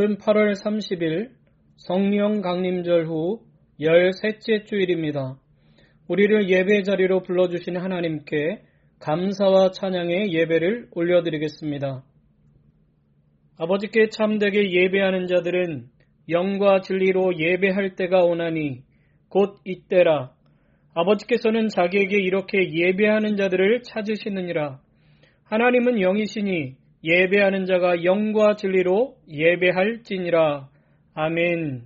오늘은 8월 30일 성령 강림절 후 13째 주일입니다. 우리를 예배 자리로 불러주신 하나님께 감사와 찬양의 예배를 올려드리겠습니다. 아버지께 참되게 예배하는 자들은 영과 진리로 예배할 때가 오나니 곧 이때라. 아버지께서는 자기에게 이렇게 예배하는 자들을 찾으시느니라. 하나님은 영이시니 예배하는 자가 영과 진리로 예배할지니라. 아멘.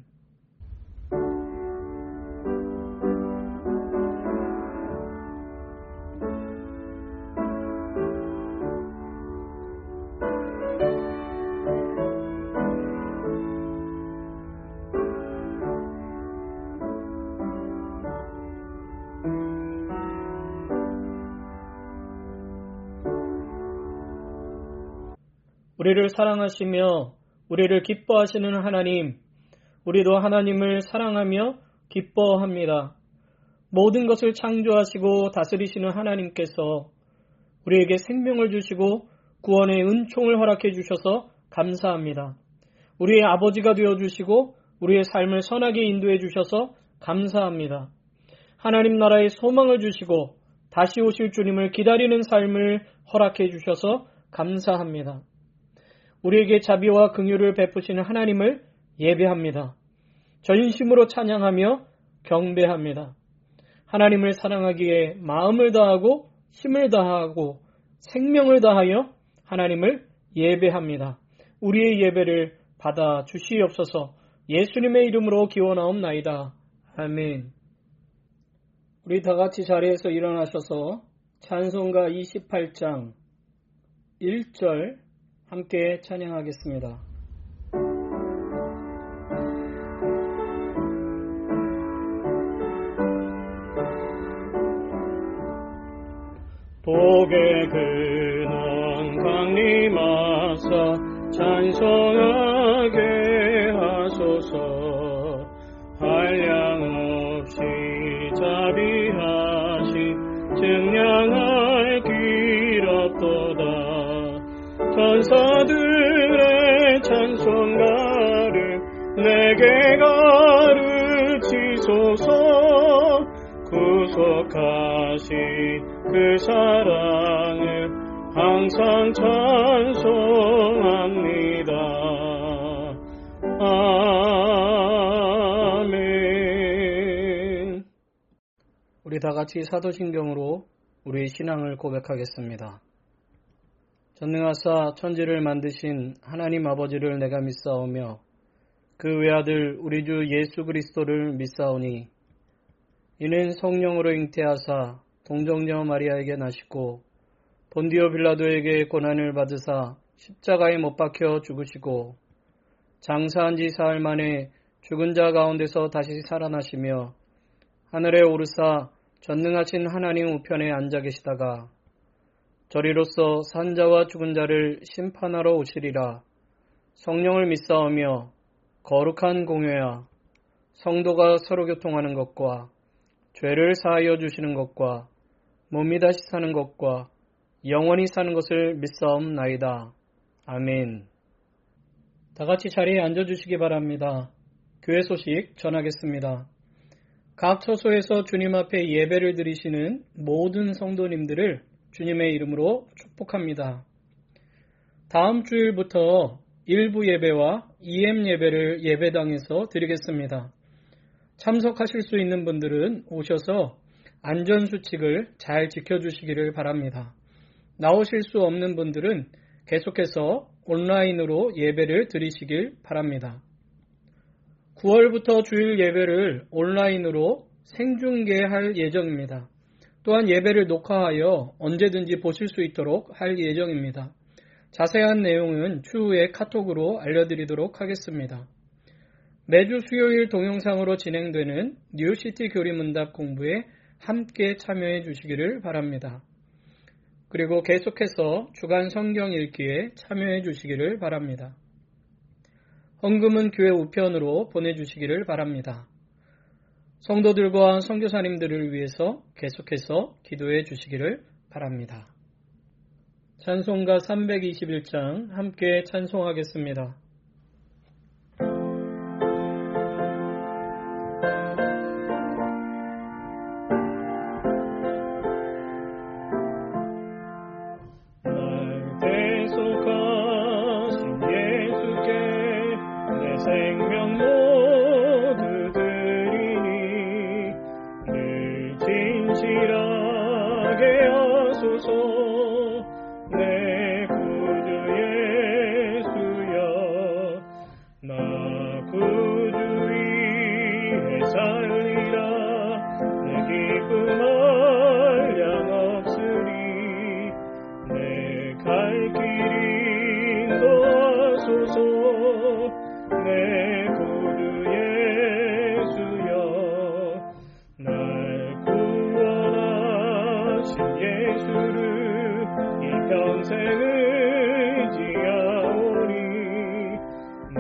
우리를 사랑하시며 우리를 기뻐하시는 하나님, 우리도 하나님을 사랑하며 기뻐합니다. 모든 것을 창조하시고 다스리시는 하나님께서 우리에게 생명을 주시고 구원의 은총을 허락해 주셔서 감사합니다. 우리의 아버지가 되어주시고 우리의 삶을 선하게 인도해 주셔서 감사합니다. 하나님 나라의 소망을 주시고 다시 오실 주님을 기다리는 삶을 허락해 주셔서 감사합니다. 우리에게 자비와 긍휼을 베푸시는 하나님을 예배합니다. 전심으로 찬양하며 경배합니다. 하나님을 사랑하기에 마음을 다하고 힘을 다하고 생명을 다하여 하나님을 예배합니다. 우리의 예배를 받아 주시옵소서. 예수님의 이름으로 기원하옵나이다. 아멘. 우리 다같이 자리에서 일어나셔서 찬송가 28장 1절 함께 찬양하겠습니다. 복의 근원 강림하사 찬송하게 하소서. 한량없이 자비하신 증량할 길 없도다. 천사들의 찬송가를 내게 가르치소서. 구속하신 그 사랑을 항상 찬송합니다. 아멘. 우리 다같이 사도신경으로 우리의 신앙을 고백하겠습니다. 전능하사 천지를 만드신 하나님 아버지를 내가 믿사오며 그 외아들 우리 주 예수 그리스도를 믿사오니 이는 성령으로 잉태하사 동정녀 마리아에게 나시고 본디오 빌라도에게 고난을 받으사 십자가에 못 박혀 죽으시고 장사한 지 사흘 만에 죽은 자 가운데서 다시 살아나시며 하늘에 오르사 전능하신 하나님 우편에 앉아 계시다가 저리로서 산자와 죽은 자를 심판하러 오시리라. 성령을 믿사오며 거룩한 공회와 성도가 서로 교통하는 것과 죄를 사하여 주시는 것과 몸이 다시 사는 것과 영원히 사는 것을 믿사옵나이다. 아멘. 다같이 자리에 앉아주시기 바랍니다. 교회 소식 전하겠습니다. 각 처소에서 주님 앞에 예배를 드리시는 모든 성도님들을 주님의 이름으로 축복합니다. 다음 주일부터 일부 예배와 EM 예배를 예배당에서 드리겠습니다. 참석하실 수 있는 분들은 오셔서 안전수칙을 잘 지켜주시기를 바랍니다. 나오실 수 없는 분들은 계속해서 온라인으로 예배를 드리시길 바랍니다. 9월부터 주일 예배를 온라인으로 생중계할 예정입니다. 또한 예배를 녹화하여 언제든지 보실 수 있도록 할 예정입니다. 자세한 내용은 추후에 카톡으로 알려드리도록 하겠습니다. 매주 수요일 동영상으로 진행되는 뉴시티 교리문답 공부에 함께 참여해 주시기를 바랍니다. 그리고 계속해서 주간 성경 읽기에 참여해 주시기를 바랍니다. 헌금은 교회 우편으로 보내주시기를 바랍니다. 성도들과 선교사님들을 위해서 계속해서 기도해 주시기를 바랍니다. 찬송가 321장 함께 찬송하겠습니다. 평생을 지하오니 날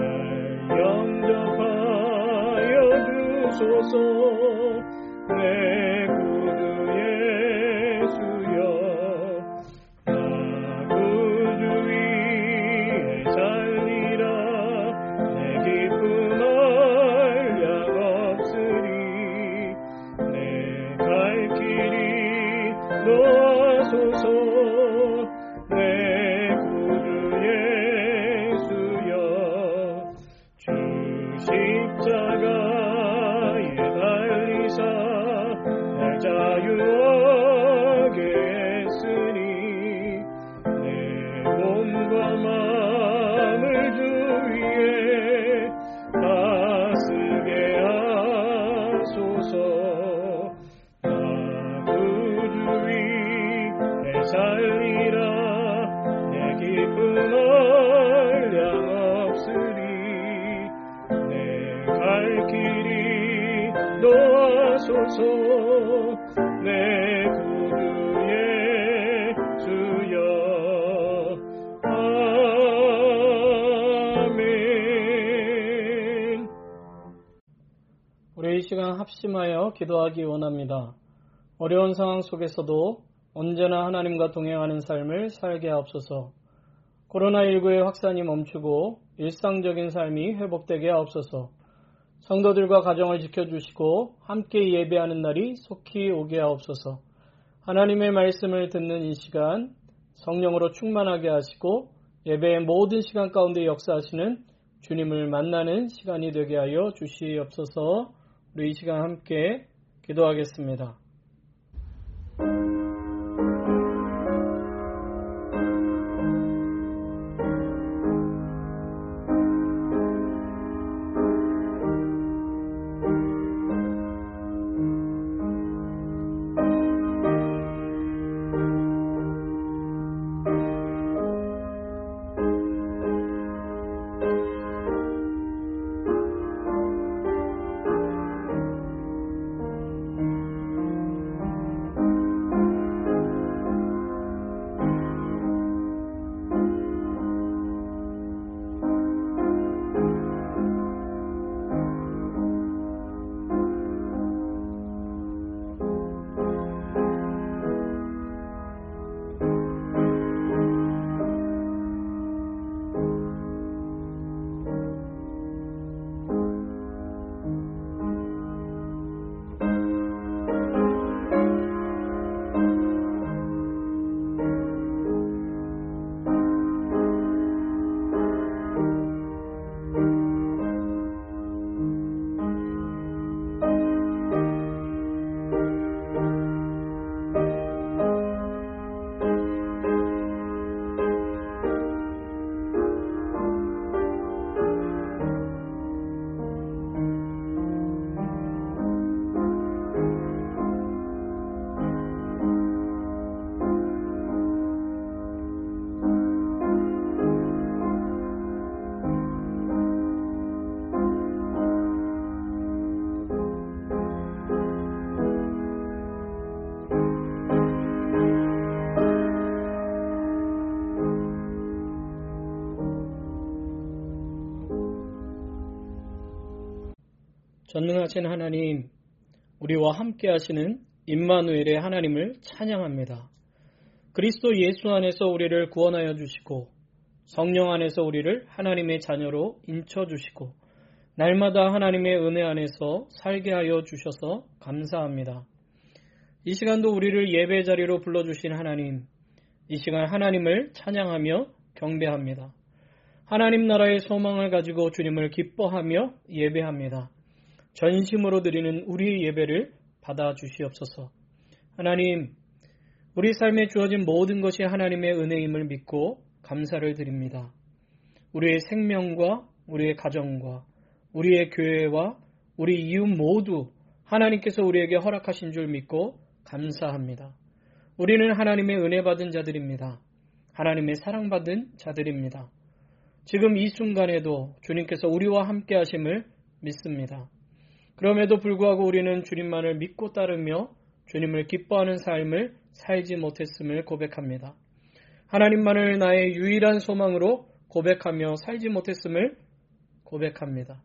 영접하여 주소서. 내 구주 예수여 나 구주 위에 살리라. 내 기쁨 한량 없으리. 내 갈 길이 놓아소서. 내 구주 예수여 주 십자가에 달리사 날 자유하게 했으니 내 몸과 마음을 주 위에 다스게 하소서. 나 구주 위에 살리라. 내 기쁨 한량 없으리. 내 갈 길이 놓아소서. 내 구주 예수여 아멘. 우리 이 시간 합심하여 기도하기 원합니다. 어려운 상황 속에서도 언제나 하나님과 동행하는 삶을 살게 하옵소서. 코로나19의 확산이 멈추고 일상적인 삶이 회복되게 하옵소서. 성도들과 가정을 지켜주시고 함께 예배하는 날이 속히 오게 하옵소서. 하나님의 말씀을 듣는 이 시간 성령으로 충만하게 하시고 예배의 모든 시간 가운데 역사하시는 주님을 만나는 시간이 되게 하여 주시옵소서. 우리 이 시간 함께 기도하겠습니다. 전능하신 하나님, 우리와 함께 하시는 임마누엘의 하나님을 찬양합니다. 그리스도 예수 안에서 우리를 구원하여 주시고 성령 안에서 우리를 하나님의 자녀로 인쳐주시고 날마다 하나님의 은혜 안에서 살게 하여 주셔서 감사합니다. 이 시간도 우리를 예배 자리로 불러주신 하나님, 이 시간 하나님을 찬양하며 경배합니다. 하나님 나라의 소망을 가지고 주님을 기뻐하며 예배합니다. 전심으로 드리는 우리의 예배를 받아주시옵소서. 하나님, 우리 삶에 주어진 모든 것이 하나님의 은혜임을 믿고 감사를 드립니다. 우리의 생명과 우리의 가정과 우리의 교회와 우리 이웃 모두 하나님께서 우리에게 허락하신 줄 믿고 감사합니다. 우리는 하나님의 은혜 받은 자들입니다. 하나님의 사랑받은 자들입니다. 지금 이 순간에도 주님께서 우리와 함께 하심을 믿습니다. 그럼에도 불구하고 우리는 주님만을 믿고 따르며 주님을 기뻐하는 삶을 살지 못했음을 고백합니다. 하나님만을 나의 유일한 소망으로 고백하며 살지 못했음을 고백합니다.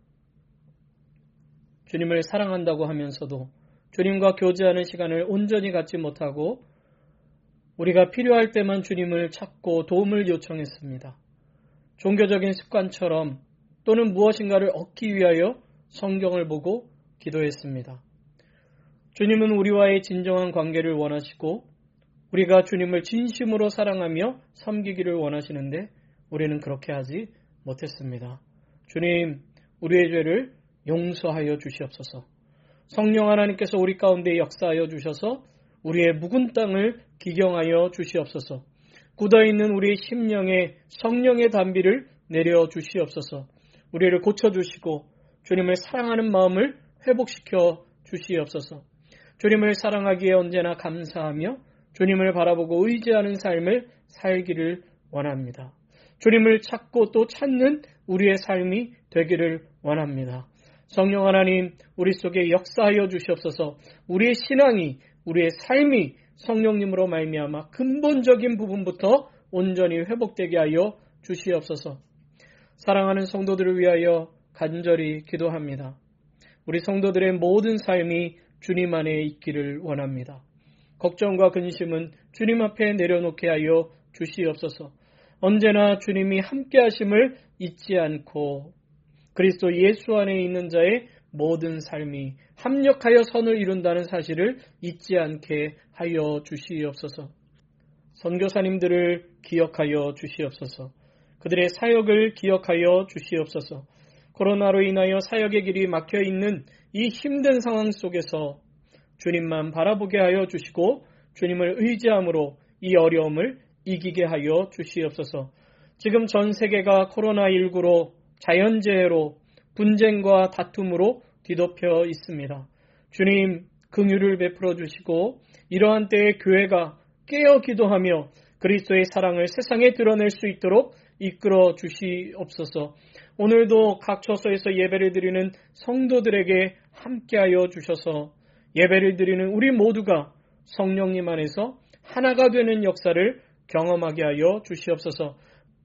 주님을 사랑한다고 하면서도 주님과 교제하는 시간을 온전히 갖지 못하고 우리가 필요할 때만 주님을 찾고 도움을 요청했습니다. 종교적인 습관처럼 또는 무엇인가를 얻기 위하여 성경을 보고 기도했습니다. 주님은 우리와의 진정한 관계를 원하시고 우리가 주님을 진심으로 사랑하며 섬기기를 원하시는데 우리는 그렇게 하지 못했습니다. 주님, 우리의 죄를 용서하여 주시옵소서. 성령 하나님께서 우리 가운데 역사하여 주셔서 우리의 묵은 땅을 기경하여 주시옵소서. 굳어있는 우리의 심령에 성령의 단비를 내려 주시옵소서. 우리를 고쳐주시고 주님을 사랑하는 마음을 회복시켜 주시옵소서. 주님을 사랑하기에 언제나 감사하며 주님을 바라보고 의지하는 삶을 살기를 원합니다. 주님을 찾고 또 찾는 우리의 삶이 되기를 원합니다. 성령 하나님, 우리 속에 역사하여 주시옵소서. 우리의 신앙이, 우리의 삶이 성령님으로 말미암아 근본적인 부분부터 온전히 회복되게 하여 주시옵소서. 사랑하는 성도들을 위하여 간절히 기도합니다. 우리 성도들의 모든 삶이 주님 안에 있기를 원합니다. 걱정과 근심은 주님 앞에 내려놓게 하여 주시옵소서. 언제나 주님이 함께 하심을 잊지 않고 그리스도 예수 안에 있는 자의 모든 삶이 합력하여 선을 이룬다는 사실을 잊지 않게 하여 주시옵소서. 선교사님들을 기억하여 주시옵소서. 그들의 사역을 기억하여 주시옵소서. 코로나로 인하여 사역의 길이 막혀있는 이 힘든 상황 속에서 주님만 바라보게 하여 주시고 주님을 의지함으로 이 어려움을 이기게 하여 주시옵소서. 지금 전 세계가 코로나19로 자연재해로 분쟁과 다툼으로 뒤덮여 있습니다. 주님, 긍휼을 베풀어 주시고 이러한 때에 교회가 깨어 기도하며 그리스도의 사랑을 세상에 드러낼 수 있도록 이끌어 주시옵소서. 오늘도 각 처소에서 예배를 드리는 성도들에게 함께하여 주셔서 예배를 드리는 우리 모두가 성령님 안에서 하나가 되는 역사를 경험하게 하여 주시옵소서.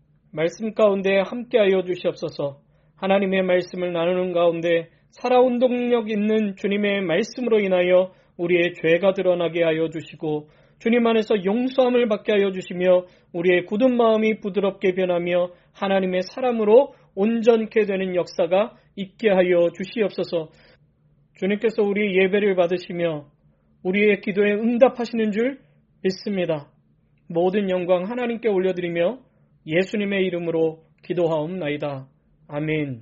말씀 가운데 함께하여 주시옵소서. 하나님의 말씀을 나누는 가운데 살아온 동력 있는 주님의 말씀으로 인하여 우리의 죄가 드러나게 하여 주시고 주님 안에서 용서함을 받게 하여 주시며 우리의 굳은 마음이 부드럽게 변하며 하나님의 사람으로 온전케 되는 역사가 있게 하여 주시옵소서. 주님께서 우리 예배를 받으시며 우리의 기도에 응답하시는 줄 믿습니다. 모든 영광 하나님께 올려드리며 예수님의 이름으로 기도하옵나이다. 아멘.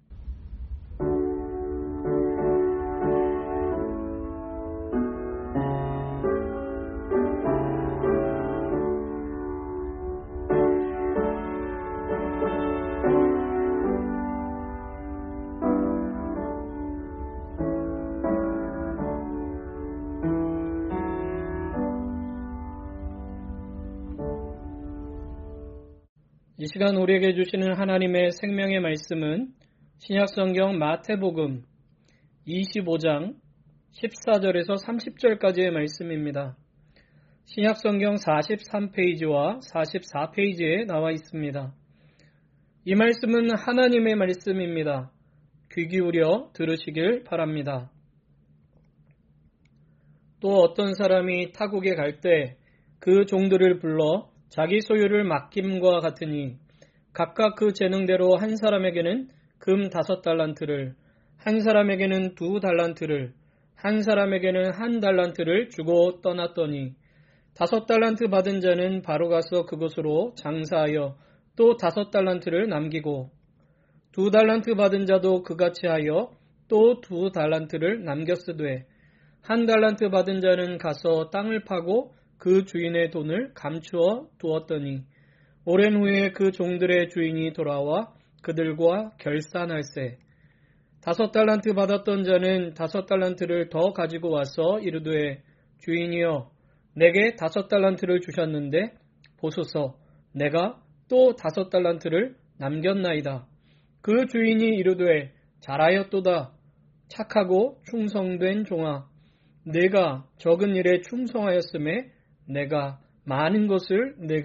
이 시간 우리에게 주시는 하나님의 생명의 말씀은 신약성경 마태복음 25장 14절에서 30절까지의 말씀입니다. 신약성경 43페이지와 44페이지에 나와 있습니다. 이 말씀은 하나님의 말씀입니다. 귀 기울여 들으시길 바랍니다. 또 어떤 사람이 타국에 갈 때 그 종들을 불러 자기 소유를 맡김과 같으니 각각 그 재능대로 한 사람에게는 금 5달란트를, 한 사람에게는 2달란트를, 한 사람에게는 1달란트를 주고 떠났더니 5달란트 받은 자는 바로 가서 그곳으로 장사하여 또 5달란트를 남기고 2달란트 받은 자도 그같이 하여 또 2달란트를 남겼으되 1달란트 받은 자는 가서 땅을 파고 그 주인의 돈을 감추어 두었더니 오랜 후에 그 종들의 주인이 돌아와 그들과 결산할세. 5달란트 받았던 자는 5달란트를 더 가지고 와서 이르되 주인이여 내게 5달란트를 주셨는데 보소서 내가 또 5달란트를 남겼나이다. 그 주인이 이르되 잘하였도다. 착하고 충성된 종아 내가 적은 일에 충성하였음에 내가 많은 것을 내게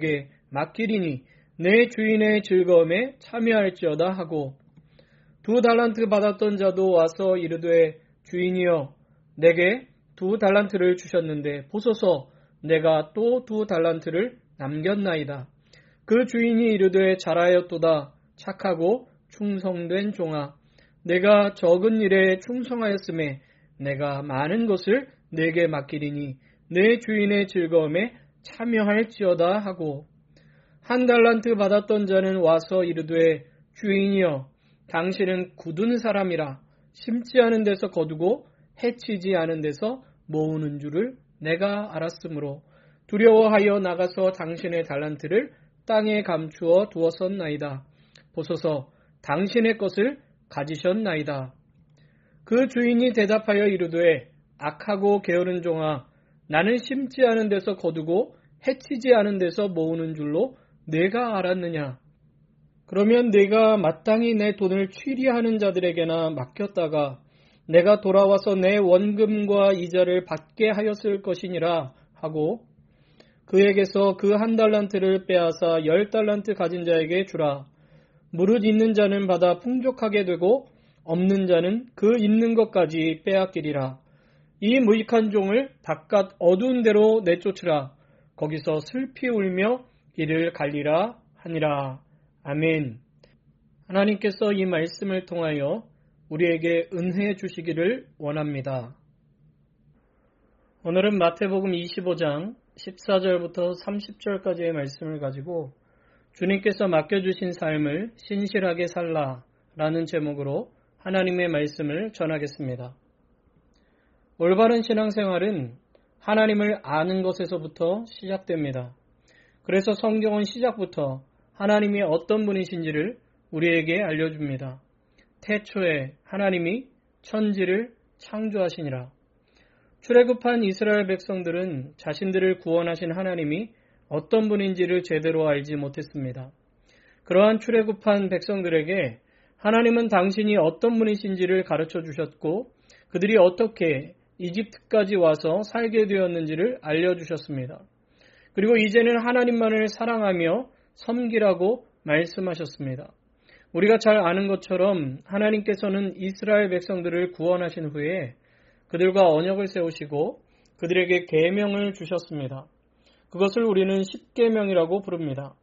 맡기리니 내 주인의 즐거움에 참여할지어다 하고 2달란트 받았던 자도 와서 이르되 주인이여 내게 2달란트를 주셨는데 보소서 내가 또 2달란트를 남겼나이다. 그 주인이 이르되 잘하였도다. 착하고 충성된 종아 내가 적은 일에 충성하였음에 내가 많은 것을 내게 맡기리니 내 주인의 즐거움에 참여할지어다 하고 1달란트 받았던 자는 와서 이르되 주인이여 당신은 굳은 사람이라 심지 않은 데서 거두고 해치지 않은 데서 모으는 줄을 내가 알았으므로 두려워하여 나가서 당신의 달란트를 땅에 감추어 두었었나이다. 보소서 당신의 것을 가지셨나이다. 그 주인이 대답하여 이르되 악하고 게으른 종아 나는 심지 않은 데서 거두고 해치지 않은 데서 모으는 줄로 내가 알았느냐. 그러면 내가 마땅히 내 돈을 취리하는 자들에게나 맡겼다가 내가 돌아와서 내 원금과 이자를 받게 하였을 것이니라 하고 그에게서 그 1달란트를 빼앗아 10달란트 가진 자에게 주라. 무릇 있는 자는 받아 풍족하게 되고 없는 자는 그 있는 것까지 빼앗기리라. 이 무익한 종을 바깥 어두운 데로 내쫓으라. 거기서 슬피 울며 이를 갈리라 하니라. 아멘. 하나님께서 이 말씀을 통하여 우리에게 은혜 주시기를 원합니다. 오늘은 마태복음 25장 14절부터 30절까지의 말씀을 가지고 주님께서 맡겨주신 삶을 신실하게 살라 라는 제목으로 하나님의 말씀을 전하겠습니다. 올바른 신앙생활은 하나님을 아는 것에서부터 시작됩니다. 그래서 성경은 시작부터 하나님이 어떤 분이신지를 우리에게 알려줍니다. 태초에 하나님이 천지를 창조하시니라. 출애굽한 이스라엘 백성들은 자신들을 구원하신 하나님이 어떤 분인지를 제대로 알지 못했습니다. 그러한 출애굽한 백성들에게 하나님은 당신이 어떤 분이신지를 가르쳐 주셨고 그들이 어떻게 이집트까지 와서 살게 되었는지를 알려주셨습니다. 그리고 이제는 하나님만을 사랑하며 섬기라고 말씀하셨습니다. 우리가 잘 아는 것처럼 하나님께서는 이스라엘 백성들을 구원하신 후에 그들과 언약을 세우시고 그들에게 계명을 주셨습니다. 그것을 우리는 십계명이라고 부릅니다.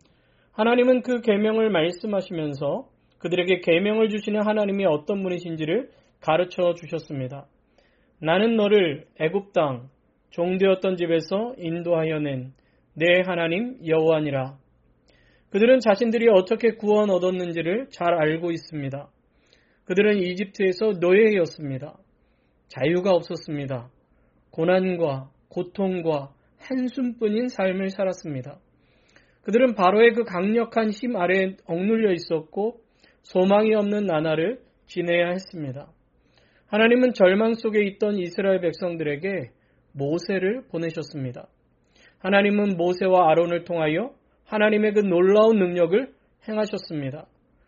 하나님은 그 계명을 말씀하시면서 그들에게 계명을 주시는 하나님이 어떤 분이신지를 가르쳐 주셨습니다. 나는 너를 애굽 땅 종되었던 집에서 인도하여 낸 내 하나님 여호와니라. 그들은 자신들이 어떻게 구원 얻었는지를 잘 알고 있습니다. 그들은 이집트에서 노예였습니다. 자유가 없었습니다. 고난과 고통과 한숨뿐인 삶을 살았습니다. 그들은 바로의 그 강력한 힘 아래에 억눌려 있었고 소망이 없는 나날을 지내야 했습니다. 하나님은 절망 속에 있던 이스라엘 백성들에게 모세를 보내셨습니다. 하나님은 모세와 아론을 통하여 하나님의 그 놀라운 능력을 행하셨습니다.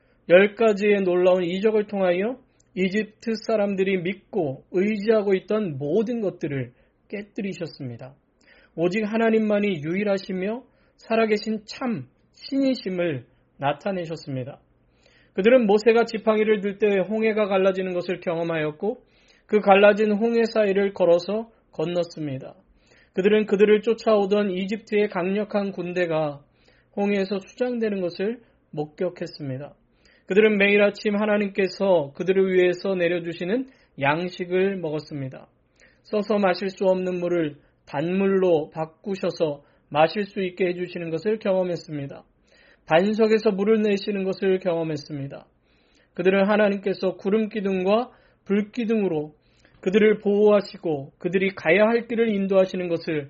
10가지의 놀라운 이적을 통하여 이집트 사람들이 믿고 의지하고 있던 모든 것들을 깨뜨리셨습니다. 오직 하나님만이 유일하시며 살아계신 참 신이심을 나타내셨습니다. 그들은 모세가 지팡이를 들 때 홍해가 갈라지는 것을 경험하였고 그 갈라진 홍해 사이를 걸어서 건넜습니다. 그들은 그들을 쫓아오던 이집트의 강력한 군대가 홍해에서 수장되는 것을 목격했습니다. 그들은 매일 아침 하나님께서 그들을 위해서 내려주시는 양식을 먹었습니다. 써서 마실 수 없는 물을 단물로 바꾸셔서 마실 수 있게 해주시는 것을 경험했습니다. 반석에서 물을 내시는 것을 경험했습니다. 그들은 하나님께서 구름 기둥과 불 기둥으로 그들을 보호하시고 그들이 가야 할 길을 인도하시는 것을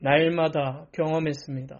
날마다 경험했습니다.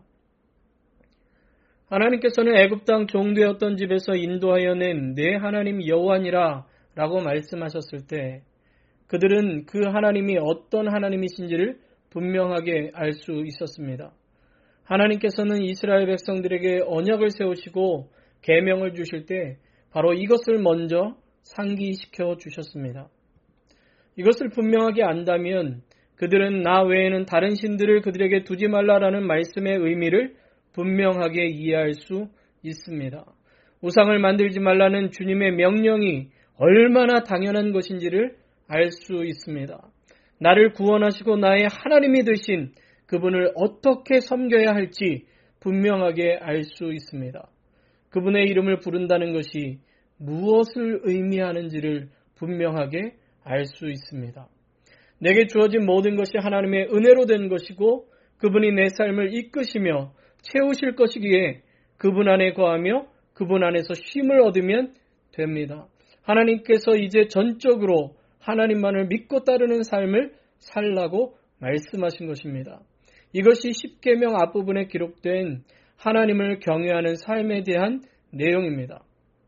하나님께서는 애굽 땅 종되었던 집에서 인도하여 낸 내 하나님 여호와니라 라고 말씀하셨을 때 그들은 그 하나님이 어떤 하나님이신지를 분명하게 알 수 있었습니다. 하나님께서는 이스라엘 백성들에게 언약을 세우시고 계명을 주실 때 바로 이것을 먼저 상기시켜 주셨습니다. 이것을 분명하게 안다면 그들은 나 외에는 다른 신들을 그들에게 두지 말라라는 말씀의 의미를 분명하게 이해할 수 있습니다. 우상을 만들지 말라는 주님의 명령이 얼마나 당연한 것인지를 알 수 있습니다. 나를 구원하시고 나의 하나님이 되신 그분을 어떻게 섬겨야 할지 분명하게 알 수 있습니다. 그분의 이름을 부른다는 것이 무엇을 의미하는지를 분명하게 알 수 있습니다. 내게 주어진 모든 것이 하나님의 은혜로 된 것이고 그분이 내 삶을 이끄시며 채우실 것이기에 그분 안에 거하며 그분 안에서 쉼을 얻으면 됩니다. 하나님께서 이제 전적으로 하나님만을 믿고 따르는 삶을 살라고 말씀하신 것입니다. 이것이 십계명 앞부분에 기록된 하나님을 경외하는 삶에 대한 내용입니다.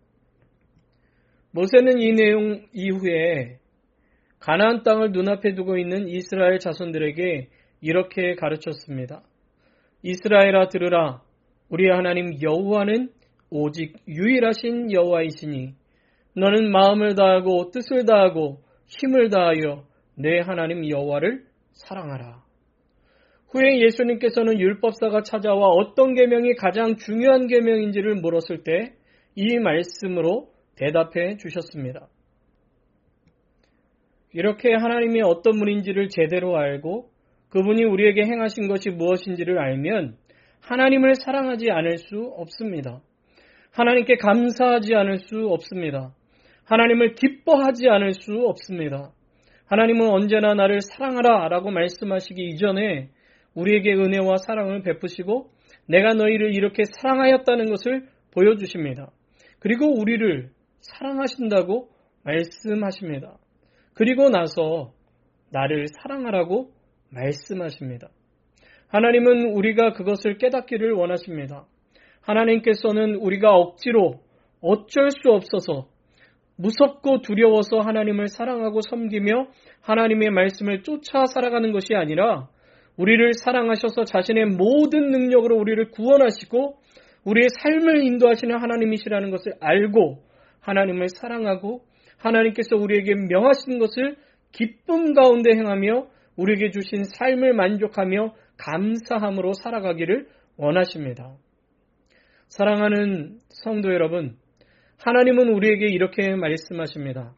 모세는 이 내용 이후에 가나안 땅을 눈앞에 두고 있는 이스라엘 자손들에게 이렇게 가르쳤습니다. 이스라엘아 들으라. 우리 하나님 여호와는 오직 유일하신 여호와이시니 너는 마음을 다하고 뜻을 다하고 힘을 다하여 내 하나님 여호와를 사랑하라. 후에 예수님께서는 율법사가 찾아와 어떤 계명이 가장 중요한 계명인지를 물었을 때 이 말씀으로 대답해 주셨습니다. 이렇게 하나님이 어떤 분인지를 제대로 알고 그분이 우리에게 행하신 것이 무엇인지를 알면 하나님을 사랑하지 않을 수 없습니다. 하나님께 감사하지 않을 수 없습니다. 하나님을 기뻐하지 않을 수 없습니다. 하나님은 언제나 나를 사랑하라 라고 말씀하시기 이전에 우리에게 은혜와 사랑을 베푸시고 내가 너희를 이렇게 사랑하였다는 것을 보여주십니다. 그리고 우리를 사랑하신다고 말씀하십니다. 그리고 나서 나를 사랑하라고 말씀하십니다. 하나님은 우리가 그것을 깨닫기를 원하십니다. 하나님께서는 우리가 억지로 어쩔 수 없어서 무섭고 두려워서 하나님을 사랑하고 섬기며 하나님의 말씀을 쫓아 살아가는 것이 아니라 우리를 사랑하셔서 자신의 모든 능력으로 우리를 구원하시고 우리의 삶을 인도하시는 하나님이시라는 것을 알고 하나님을 사랑하고 하나님께서 우리에게 명하신 것을 기쁨 가운데 행하며 우리에게 주신 삶을 만족하며 감사함으로 살아가기를 원하십니다. 사랑하는 성도 여러분, 하나님은 우리에게 이렇게 말씀하십니다.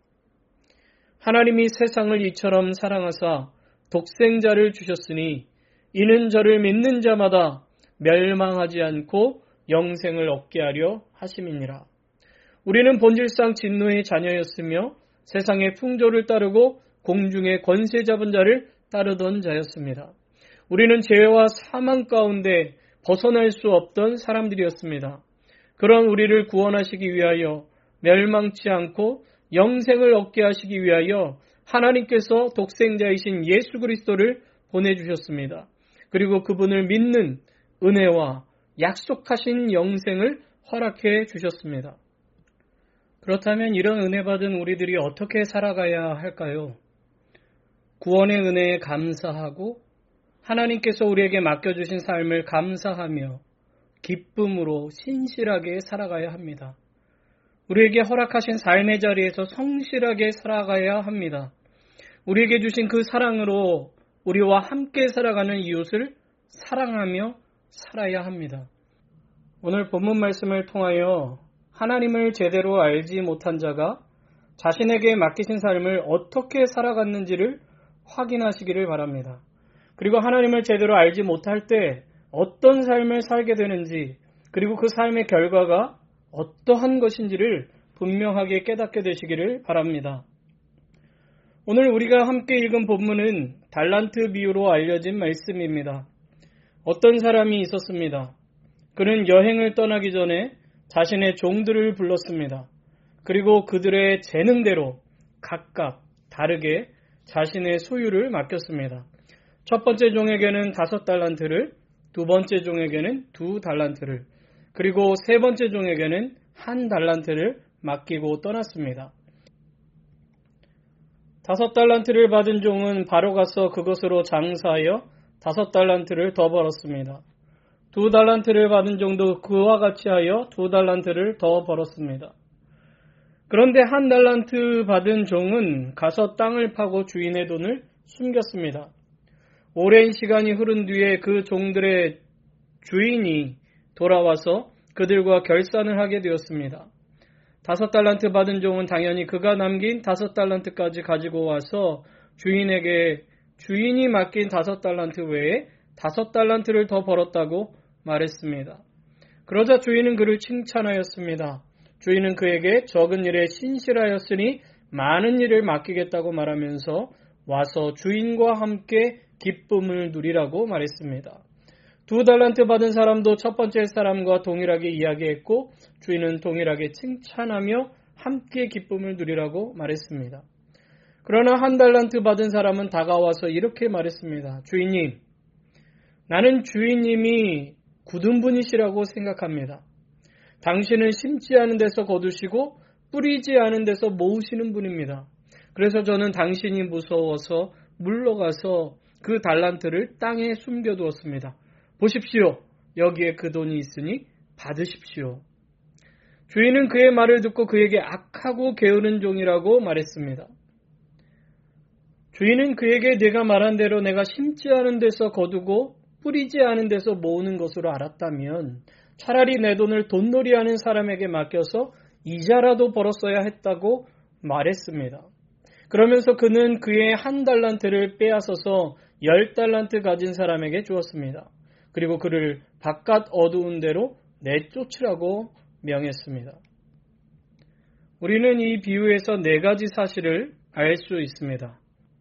하나님이 세상을 이처럼 사랑하사 독생자를 주셨으니 이는 저를 믿는 자마다 멸망하지 않고 영생을 얻게 하려 하심이니라. 우리는 본질상 진노의 자녀였으며 세상의 풍조를 따르고 공중의 권세 잡은 자를 따르던 자였습니다. 우리는 죄와 사망 가운데 벗어날 수 없던 사람들이었습니다. 그런 우리를 구원하시기 위하여 멸망치 않고 영생을 얻게 하시기 위하여 하나님께서 독생자이신 예수 그리스도를 보내주셨습니다. 그리고 그분을 믿는 은혜와 약속하신 영생을 허락해 주셨습니다. 그렇다면 이런 은혜 받은 우리들이 어떻게 살아가야 할까요? 구원의 은혜에 감사하고 하나님께서 우리에게 맡겨주신 삶을 감사하며 기쁨으로 신실하게 살아가야 합니다. 우리에게 허락하신 삶의 자리에서 성실하게 살아가야 합니다. 우리에게 주신 그 사랑으로 우리와 함께 살아가는 이웃을 사랑하며 살아야 합니다. 오늘 본문 말씀을 통하여 하나님을 제대로 알지 못한 자가 자신에게 맡기신 삶을 어떻게 살아갔는지를 확인하시기를 바랍니다. 그리고 하나님을 제대로 알지 못할 때 어떤 삶을 살게 되는지 그리고 그 삶의 결과가 어떠한 것인지를 분명하게 깨닫게 되시기를 바랍니다. 오늘 우리가 함께 읽은 본문은 달란트 비유로 알려진 말씀입니다. 어떤 사람이 있었습니다. 그는 여행을 떠나기 전에 자신의 종들을 불렀습니다. 그리고 그들의 재능대로 각각 다르게 자신의 소유를 맡겼습니다. 첫 번째 종에게는 5달란트를, 두 번째 종에게는 2달란트를, 그리고 세 번째 종에게는 1달란트를 맡기고 떠났습니다. 5달란트를 받은 종은 바로 가서 그것으로 장사하여 5달란트를 더 벌었습니다. 2달란트를 받은 종도 그와 같이 하여 2달란트를 더 벌었습니다. 그런데 1달란트 받은 종은 가서 땅을 파고 주인의 돈을 숨겼습니다. 오랜 시간이 흐른 뒤에 그 종들의 주인이 돌아와서 그들과 결산을 하게 되었습니다. 5달란트 받은 종은 당연히 그가 남긴 5달란트까지 가지고 와서 주인에게 주인이 맡긴 5달란트 외에 5달란트를 더 벌었다고 말했습니다. 그러자 주인은 그를 칭찬하였습니다. 주인은 그에게 적은 일에 신실하였으니 많은 일을 맡기겠다고 말하면서 와서 주인과 함께 기쁨을 누리라고 말했습니다. 2달란트 받은 사람도 첫 번째 사람과 동일하게 이야기했고 주인은 동일하게 칭찬하며 함께 기쁨을 누리라고 말했습니다. 그러나 1달란트 받은 사람은 다가와서 이렇게 말했습니다. 주인님, 나는 주인님이 굳은 분이시라고 생각합니다. 당신은 심지 않은 데서 거두시고 뿌리지 않은 데서 모으시는 분입니다. 그래서 저는 당신이 무서워서 물러가서 그 달란트를 땅에 숨겨두었습니다. 보십시오. 여기에 그 돈이 있으니 받으십시오. 주인은 그의 말을 듣고 그에게 악하고 게으른 종이라고 말했습니다. 주인은 그에게 네가 말한 대로 내가 심지 않은 데서 거두고 뿌리지 않은 데서 모으는 것으로 알았다면 차라리 내 돈을 돈놀이하는 사람에게 맡겨서 이자라도 벌었어야 했다고 말했습니다. 그러면서 그는 그의 1달란트를 빼앗아서 10달란트 가진 사람에게 주었습니다. 그리고 그를 바깥 어두운 데로 내쫓으라고 명했습니다. 우리는 이 비유에서 4가지 사실을 알 수 있습니다.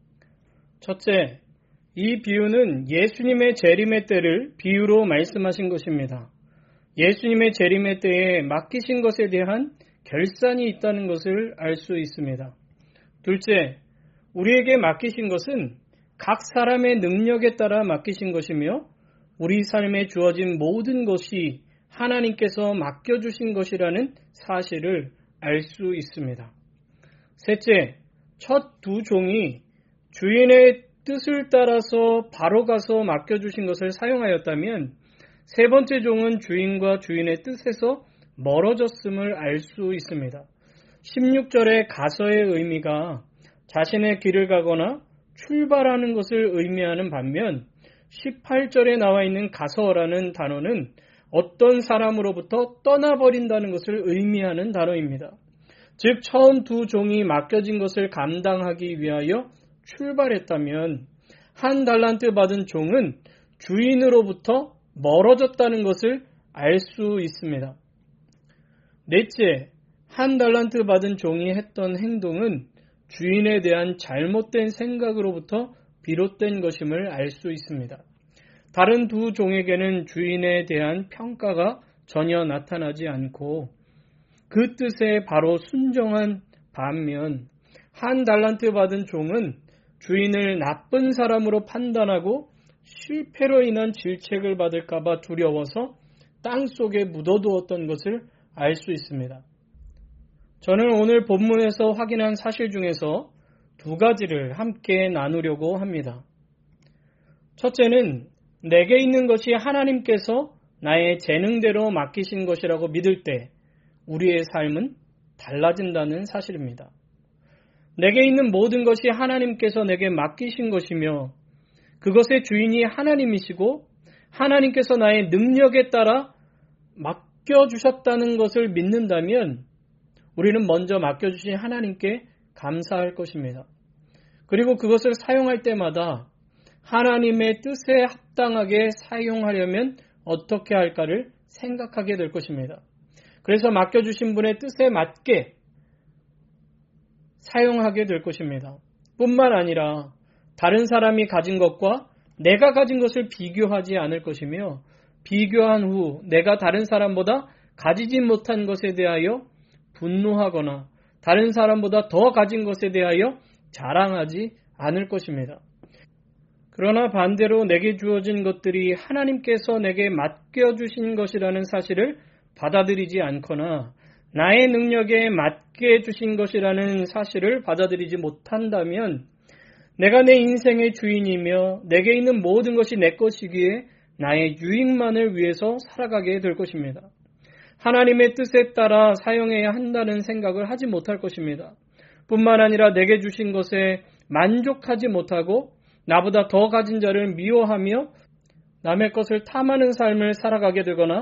첫째, 이 비유는 예수님의 재림의 때를 비유로 말씀하신 것입니다. 예수님의 재림의 때에 맡기신 것에 대한 결산이 있다는 것을 알 수 있습니다. 둘째, 우리에게 맡기신 것은 각 사람의 능력에 따라 맡기신 것이며 우리 삶에 주어진 모든 것이 하나님께서 맡겨주신 것이라는 사실을 알 수 있습니다. 셋째, 첫 2종이 주인의 뜻을 따라서 바로 가서 맡겨주신 것을 사용하였다면 세 번째 종은 주인과 주인의 뜻에서 멀어졌음을 알 수 있습니다. 16절의 가서의 의미가 자신의 길을 가거나 출발하는 것을 의미하는 반면 18절에 나와 있는 가서라는 단어는 어떤 사람으로부터 떠나버린다는 것을 의미하는 단어입니다. 즉 처음 2종이 맡겨진 것을 감당하기 위하여 출발했다면 1달란트 받은 종은 주인으로부터 멀어졌다는 것을 알 수 있습니다. 넷째, 1달란트 받은 종이 했던 행동은 주인에 대한 잘못된 생각으로부터 비롯된 것임을 알 수 있습니다. 다른 2종에게는 주인에 대한 평가가 전혀 나타나지 않고 그 뜻에 바로 순종한 반면 1달란트 받은 종은 주인을 나쁜 사람으로 판단하고 실패로 인한 질책을 받을까봐 두려워서 땅속에 묻어두었던 것을 알 수 있습니다. 저는 오늘 본문에서 확인한 사실 중에서 2가지를 함께 나누려고 합니다. 첫째는 내게 있는 것이 하나님께서 나의 재능대로 맡기신 것이라고 믿을 때 우리의 삶은 달라진다는 사실입니다. 내게 있는 모든 것이 하나님께서 내게 맡기신 것이며 그것의 주인이 하나님이시고 하나님께서 나의 능력에 따라 맡겨주셨다는 것을 믿는다면 우리는 먼저 맡겨주신 하나님께 감사할 것입니다. 그리고 그것을 사용할 때마다 하나님의 뜻에 합당하게 사용하려면 어떻게 할까를 생각하게 될 것입니다. 그래서 맡겨주신 분의 뜻에 맞게 사용하게 될 것입니다. 뿐만 아니라 다른 사람이 가진 것과 내가 가진 것을 비교하지 않을 것이며 비교한 후 내가 다른 사람보다 가지지 못한 것에 대하여 분노하거나 다른 사람보다 더 가진 것에 대하여 자랑하지 않을 것입니다. 그러나 반대로 내게 주어진 것들이 하나님께서 내게 맡겨주신 것이라는 사실을 받아들이지 않거나 나의 능력에 맞게 주신 것이라는 사실을 받아들이지 못한다면 내가 내 인생의 주인이며 내게 있는 모든 것이 내 것이기에 나의 유익만을 위해서 살아가게 될 것입니다. 하나님의 뜻에 따라 사용해야 한다는 생각을 하지 못할 것입니다. 뿐만 아니라 내게 주신 것에 만족하지 못하고 나보다 더 가진 자를 미워하며 남의 것을 탐하는 삶을 살아가게 되거나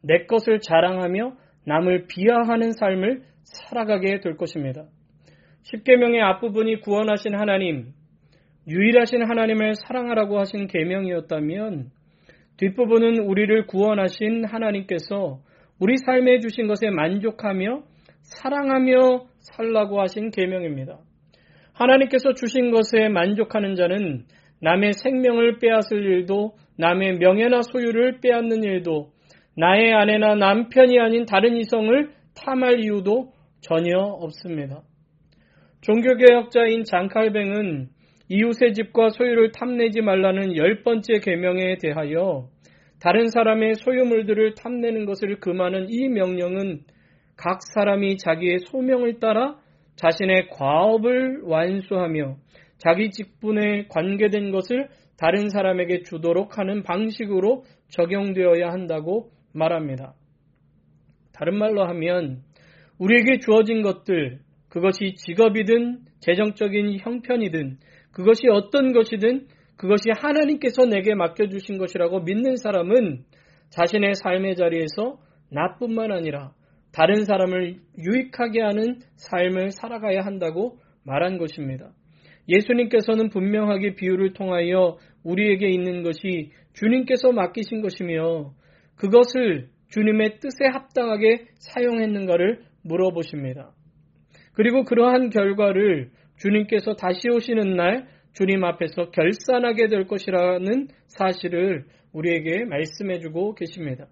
내 것을 자랑하며 남을 비하하는 삶을 살아가게 될 것입니다. 십계명의 앞부분이 구원하신 하나님, 유일하신 하나님을 사랑하라고 하신 계명이었다면 뒷부분은 우리를 구원하신 하나님께서 우리 삶에 주신 것에 만족하며 사랑하며 살라고 하신 계명입니다. 하나님께서 주신 것에 만족하는 자는 남의 생명을 빼앗을 일도, 남의 명예나 소유를 빼앗는 일도, 나의 아내나 남편이 아닌 다른 이성을 탐할 이유도 전혀 없습니다. 종교개혁자인 장칼뱅은 이웃의 집과 소유를 탐내지 말라는 10번째 계명에 대하여 다른 사람의 소유물들을 탐내는 것을 금하는 이 명령은 각 사람이 자기의 소명을 따라 자신의 과업을 완수하며 자기 직분에 관계된 것을 다른 사람에게 주도록 하는 방식으로 적용되어야 한다고 말합니다. 다른 말로 하면 우리에게 주어진 것들, 그것이 직업이든 재정적인 형편이든 그것이 어떤 것이든 그것이 하나님께서 내게 맡겨주신 것이라고 믿는 사람은 자신의 삶의 자리에서 나뿐만 아니라 다른 사람을 유익하게 하는 삶을 살아가야 한다고 말한 것입니다. 예수님께서는 분명하게 비유를 통하여 우리에게 있는 것이 주님께서 맡기신 것이며 그것을 주님의 뜻에 합당하게 사용했는가를 물어보십니다. 그리고 그러한 결과를 주님께서 다시 오시는 날 주님 앞에서 결산하게 될 것이라는 사실을 우리에게 말씀해주고 계십니다.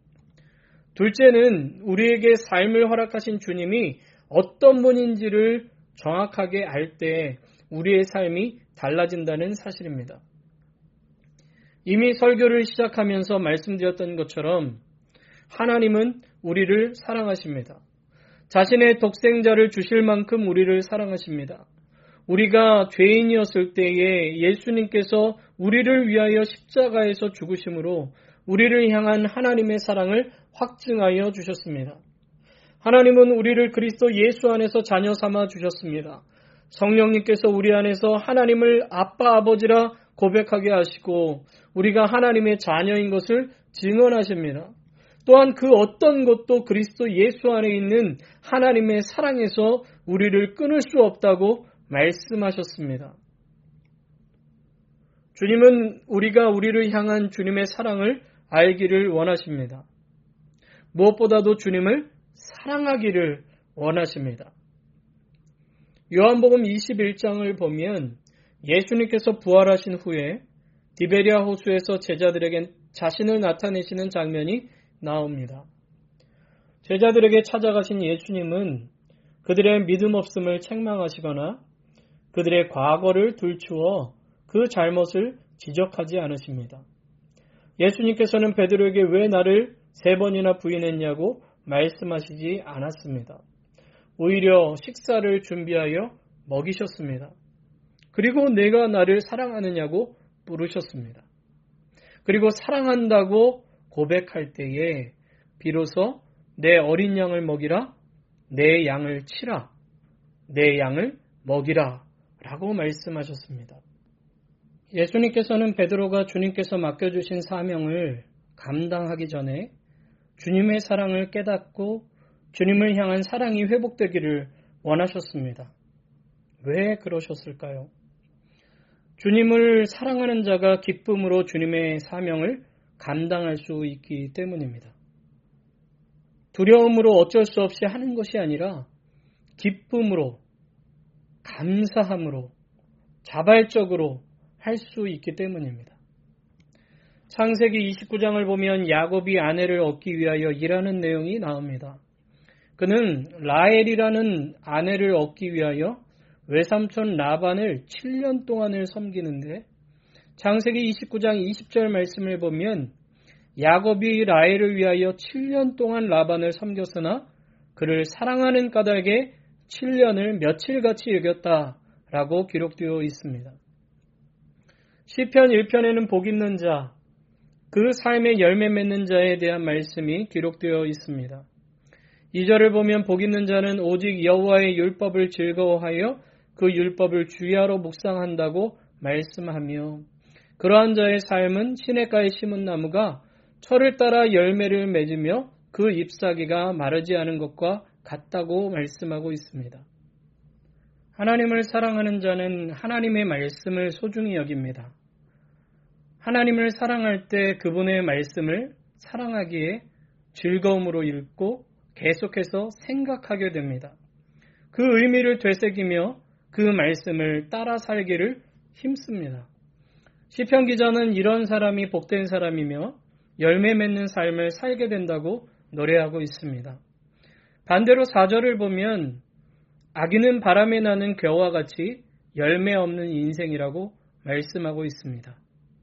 둘째는 우리에게 삶을 허락하신 주님이 어떤 분인지를 정확하게 알 때 우리의 삶이 달라진다는 사실입니다. 이미 설교를 시작하면서 말씀드렸던 것처럼 하나님은 우리를 사랑하십니다. 자신의 독생자를 주실 만큼 우리를 사랑하십니다. 우리가 죄인이었을 때에 예수님께서 우리를 위하여 십자가에서 죽으심으로 우리를 향한 하나님의 사랑을 확증하여 주셨습니다. 하나님은 우리를 그리스도 예수 안에서 자녀 삼아 주셨습니다. 성령님께서 우리 안에서 하나님을 아빠 아버지라 고백하게 하시고 우리가 하나님의 자녀인 것을 증언하십니다. 또한 그 어떤 것도 그리스도 예수 안에 있는 하나님의 사랑에서 우리를 끊을 수 없다고 말씀하셨습니다. 주님은 우리가 우리를 향한 주님의 사랑을 알기를 원하십니다. 무엇보다도 주님을 사랑하기를 원하십니다. 요한복음 21장을 보면 예수님께서 부활하신 후에 디베리아 호수에서 제자들에게 자신을 나타내시는 장면이 나옵니다. 제자들에게 찾아가신 예수님은 그들의 믿음 없음을 책망하시거나 그들의 과거를 들추어 그 잘못을 지적하지 않으십니다. 예수님께서는 베드로에게 왜 나를 3번이나 부인했냐고 말씀하시지 않았습니다. 오히려 식사를 준비하여 먹이셨습니다. 그리고 내가 나를 사랑하느냐고 물으셨습니다. 그리고 사랑한다고 고백할 때에 비로소 내 어린 양을 먹이라, 내 양을 치라, 내 양을 먹이라 라고 말씀하셨습니다. 예수님께서는 베드로가 주님께서 맡겨주신 사명을 감당하기 전에 주님의 사랑을 깨닫고 주님을 향한 사랑이 회복되기를 원하셨습니다. 왜 그러셨을까요? 주님을 사랑하는 자가 기쁨으로 주님의 사명을 감당할 수 있기 때문입니다. 두려움으로 어쩔 수 없이 하는 것이 아니라 기쁨으로, 감사함으로, 자발적으로 할 수 있기 때문입니다. 창세기 29장을 보면 야곱이 아내를 얻기 위하여 일하는 내용이 나옵니다. 그는 라헬이라는 아내를 얻기 위하여 외삼촌 라반을 7년 동안을 섬기는데 창세기 29장 20절 말씀을 보면 야곱이 라헬을 위하여 7년 동안 라반을 섬겼으나 그를 사랑하는 까닭에 7년을 며칠같이 여겼다라고 기록되어 있습니다. 시편 1편에는 복 있는 자, 그 삶의 열매 맺는 자에 대한 말씀이 기록되어 있습니다. 2절을 보면 복 있는 자는 오직 여호와의 율법을 즐거워하여 그 율법을 주야로 묵상한다고 말씀하며 그러한 자의 삶은 시냇가에 심은 나무가 철을 따라 열매를 맺으며 그 잎사귀가 마르지 않은 것과 같다고 말씀하고 있습니다. 하나님을 사랑하는 자는 하나님의 말씀을 소중히 여깁니다. 하나님을 사랑할 때 그분의 말씀을 사랑하기에 즐거움으로 읽고 계속해서 생각하게 됩니다. 그 의미를 되새기며 그 말씀을 따라 살기를 힘씁니다. 시편 기자는 이런 사람이 복된 사람이며 열매 맺는 삶을 살게 된다고 노래하고 있습니다. 반대로 4절을 보면 악인은 바람에 나는 겨와 같이 열매 없는 인생이라고 말씀하고 있습니다.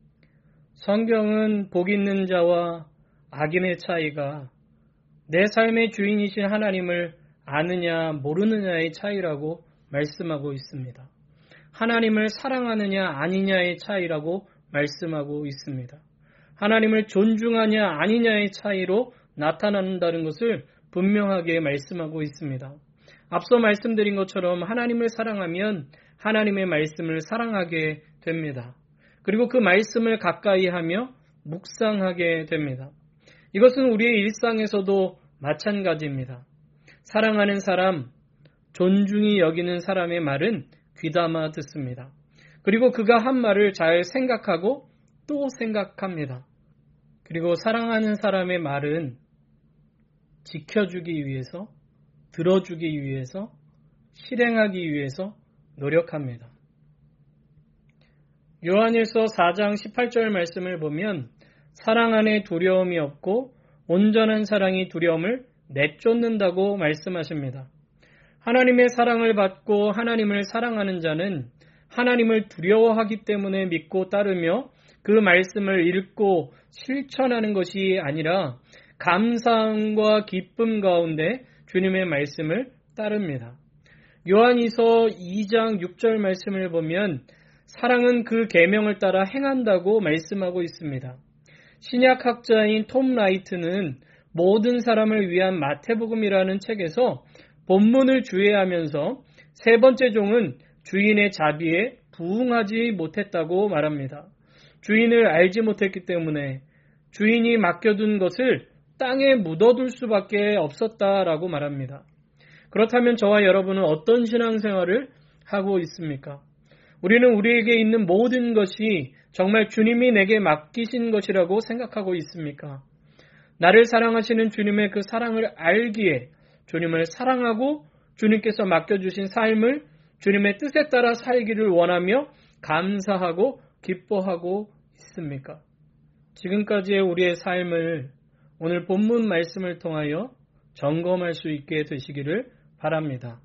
성경은 복 있는 자와 악인의 차이가 내 삶의 주인이신 하나님을 아느냐 모르느냐의 차이라고 말씀하고 있습니다. 하나님을 사랑하느냐 아니냐의 차이라고 말씀하고 있습니다. 하나님을 존중하냐 아니냐의 차이로 나타난다는 것을 분명하게 말씀하고 있습니다. 앞서 말씀드린 것처럼 하나님을 사랑하면 하나님의 말씀을 사랑하게 됩니다. 그리고 그 말씀을 가까이 하며 묵상하게 됩니다. 이것은 우리의 일상에서도 마찬가지입니다. 사랑하는 사람, 존중히 여기는 사람의 말은 귀담아 듣습니다. 그리고 그가 한 말을 잘 생각하고 또 생각합니다. 그리고 사랑하는 사람의 말은 지켜주기 위해서, 들어주기 위해서, 실행하기 위해서 노력합니다. 요한일서 4장 18절 말씀을 보면 사랑 안에 두려움이 없고 온전한 사랑이 두려움을 내쫓는다고 말씀하십니다. 하나님의 사랑을 받고 하나님을 사랑하는 자는 하나님을 두려워하기 때문에 믿고 따르며 그 말씀을 읽고 실천하는 것이 아니라 감사함과 기쁨 가운데 주님의 말씀을 따릅니다. 요한이서 2장 6절 말씀을 보면 사랑은 그 계명을 따라 행한다고 말씀하고 있습니다. 신약학자인 톰 라이트는 모든 사람을 위한 마태복음이라는 책에서 본문을 주의하면서 세 번째 종은 주인의 자비에 부응하지 못했다고 말합니다. 주인을 알지 못했기 때문에 주인이 맡겨둔 것을 땅에 묻어둘 수밖에 없었다라고 말합니다. 그렇다면 저와 여러분은 어떤 신앙생활을 하고 있습니까? 우리는 우리에게 있는 모든 것이 정말 주님이 내게 맡기신 것이라고 생각하고 있습니까? 나를 사랑하시는 주님의 그 사랑을 알기에 주님을 사랑하고 주님께서 맡겨주신 삶을 주님의 뜻에 따라 살기를 원하며 감사하고 기뻐하고 있습니까? 지금까지의 우리의 삶을 오늘 본문 말씀을 통하여 점검할 수 있게 되시기를 바랍니다.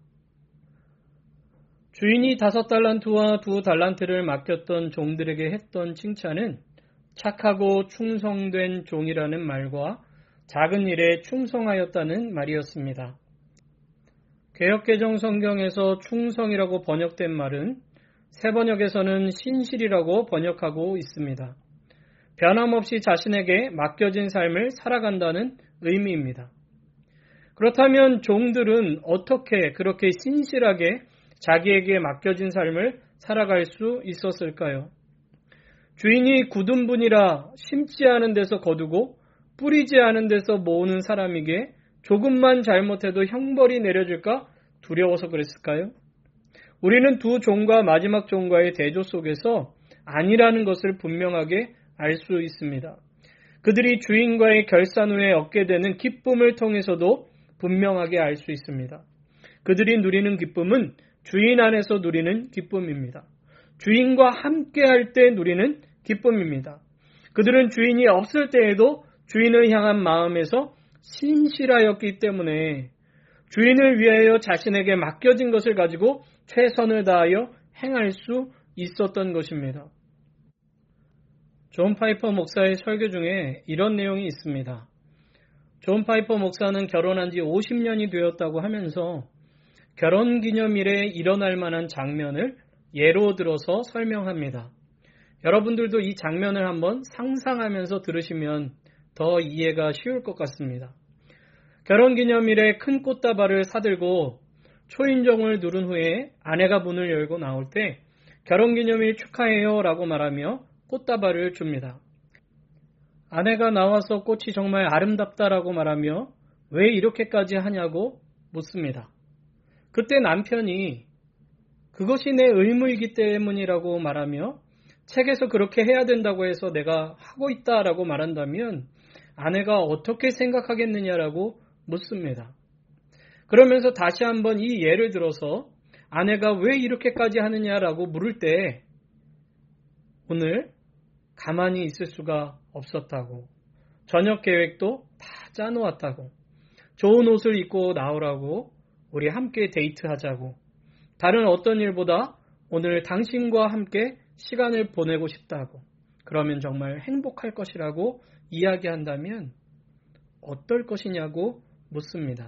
주인이 5달란트와 2달란트를 맡겼던 종들에게 했던 칭찬은 착하고 충성된 종이라는 말과 작은 일에 충성하였다는 말이었습니다. 개역개정 성경에서 충성이라고 번역된 말은 새 번역에서는 신실이라고 번역하고 있습니다. 변함없이 자신에게 맡겨진 삶을 살아간다는 의미입니다. 그렇다면 종들은 어떻게 그렇게 신실하게 자기에게 맡겨진 삶을 살아갈 수 있었을까요? 주인이 굳은 분이라 심지 않은 데서 거두고 뿌리지 않은 데서 모으는 사람에게 조금만 잘못해도 형벌이 내려질까 두려워서 그랬을까요? 우리는 두 종과 마지막 종과의 대조 속에서 아니라는 것을 분명하게 알 수 있습니다. 그들이 주인과의 결산 후에 얻게 되는 기쁨을 통해서도 분명하게 알 수 있습니다. 그들이 누리는 기쁨은 주인 안에서 누리는 기쁨입니다. 주인과 함께 할 때 누리는 기쁨입니다. 그들은 주인이 없을 때에도 주인을 향한 마음에서 신실하였기 때문에 주인을 위하여 자신에게 맡겨진 것을 가지고 최선을 다하여 행할 수 있었던 것입니다. 존 파이퍼 목사의 설교 중에 이런 내용이 있습니다. 존 파이퍼 목사는 결혼한 지 50년이 되었다고 하면서 결혼기념일에 일어날 만한 장면을 예로 들어서 설명합니다. 여러분들도 이 장면을 한번 상상하면서 들으시면 더 이해가 쉬울 것 같습니다. 결혼기념일에 큰 꽃다발을 사들고 초인종을 누른 후에 아내가 문을 열고 나올 때 결혼기념일 축하해요 라고 말하며 꽃다발을 줍니다. 아내가 나와서 꽃이 정말 아름답다라고 말하며 왜 이렇게까지 하냐고 묻습니다. 그때 남편이 그것이 내 의무이기 때문이라고 말하며 책에서 그렇게 해야 된다고 해서 내가 하고 있다라고 말한다면 아내가 어떻게 생각하겠느냐라고 묻습니다. 그러면서 다시 한번 이 예를 들어서 아내가 왜 이렇게까지 하느냐라고 물을 때 오늘 가만히 있을 수가 없었다고, 저녁 계획도 다 짜놓았다고, 좋은 옷을 입고 나오라고, 우리 함께 데이트하자고, 다른 어떤 일보다 오늘 당신과 함께 시간을 보내고 싶다고, 그러면 정말 행복할 것이라고 이야기한다면 어떨 것이냐고 묻습니다.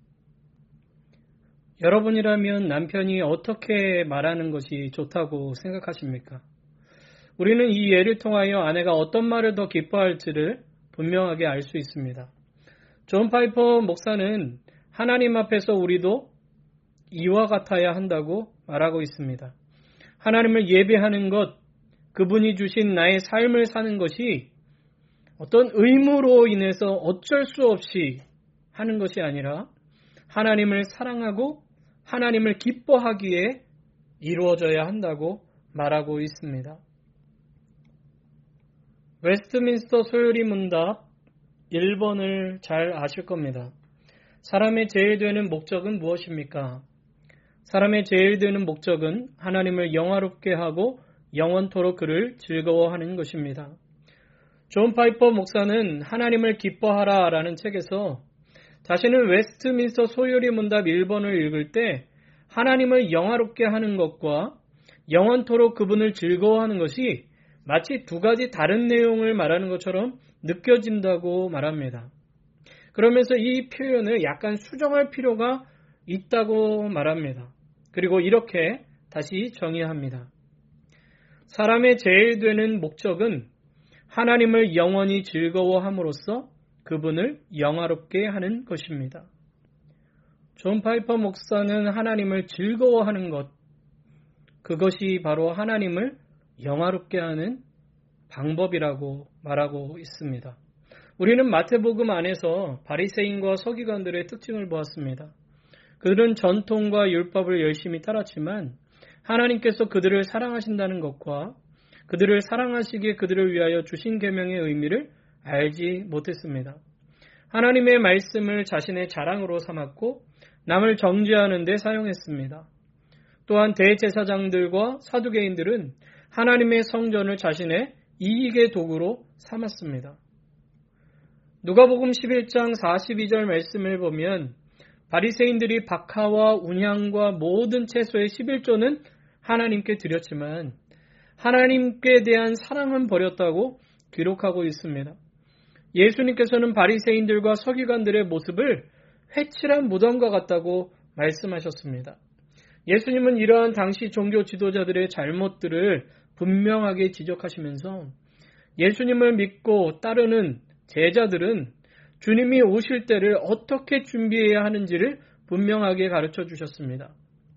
여러분이라면 남편이 어떻게 말하는 것이 좋다고 생각하십니까? 우리는 이 예를 통하여 아내가 어떤 말을 더 기뻐할지를 분명하게 알 수 있습니다. 존 파이퍼 목사는 하나님 앞에서 우리도 이와 같아야 한다고 말하고 있습니다. 하나님을 예배하는 것, 그분이 주신 나의 삶을 사는 것이 어떤 의무로 인해서 어쩔 수 없이 하는 것이 아니라 하나님을 사랑하고 하나님을 기뻐하기에 이루어져야 한다고 말하고 있습니다. 웨스트민스터 소요리 문답 1번을 잘 아실 겁니다. 사람의 제일 되는 목적은 무엇입니까? 사람의 제일 되는 목적은 하나님을 영화롭게 하고 영원토록 그를 즐거워하는 것입니다. 존 파이퍼 목사는 하나님을 기뻐하라 라는 책에서 자신은 웨스트민스터 소요리 문답 1번을 읽을 때 하나님을 영화롭게 하는 것과 영원토록 그분을 즐거워하는 것이 마치 두 가지 다른 내용을 말하는 것처럼 느껴진다고 말합니다. 그러면서 이 표현을 약간 수정할 필요가 있다고 말합니다. 그리고 이렇게 다시 정의합니다. 사람의 제일 되는 목적은 하나님을 영원히 즐거워함으로써 그분을 영화롭게 하는 것입니다. 존 파이퍼 목사는 하나님을 즐거워하는 것, 그것이 바로 하나님을 영화롭게 하는 방법이라고 말하고 있습니다. 우리는 마태복음 안에서 바리새인과 서기관들의 특징을 보았습니다. 그들은 전통과 율법을 열심히 따랐지만 하나님께서 그들을 사랑하신다는 것과 그들을 사랑하시기에 그들을 위하여 주신 계명의 의미를 알지 못했습니다. 하나님의 말씀을 자신의 자랑으로 삼았고 남을 정죄하는 데 사용했습니다. 또한 대제사장들과 사두개인들은 하나님의 성전을 자신의 이익의 도구로 삼았습니다. 누가복음 11장 42절 말씀을 보면 바리새인들이 박하와 운향과 모든 채소의 11조는 하나님께 드렸지만 하나님께 대한 사랑은 버렸다고 기록하고 있습니다. 예수님께서는 바리새인들과 서기관들의 모습을 회칠한 무덤과 같다고 말씀하셨습니다. 예수님은 이러한 당시 종교 지도자들의 잘못들을 분명하게 지적하시면서 예수님을 믿고 따르는 제자들은 주님이 오실 때를 어떻게 준비해야 하는지를 분명하게 가르쳐 주셨습니다.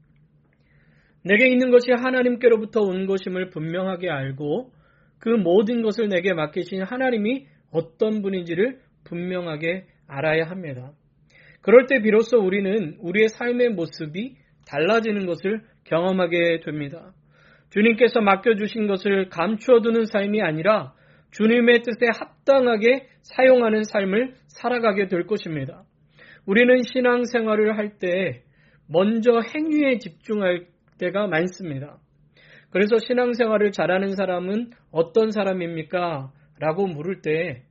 내게 있는 것이 하나님께로부터 온 것임을 분명하게 알고 그 모든 것을 내게 맡기신 하나님이 어떤 분인지를 분명하게 알아야 합니다. 그럴 때 비로소 우리는 우리의 삶의 모습이 달라지는 것을 경험하게 됩니다. 주님께서 맡겨주신 것을 감추어두는 삶이 아니라 주님의 뜻에 합당하게 사용하는 삶을 살아가게 될 것입니다. 우리는 신앙생활을 할 때 먼저 행위에 집중할 때가 많습니다. 그래서 신앙생활을 잘하는 사람은 어떤 사람입니까? 라고 물을 때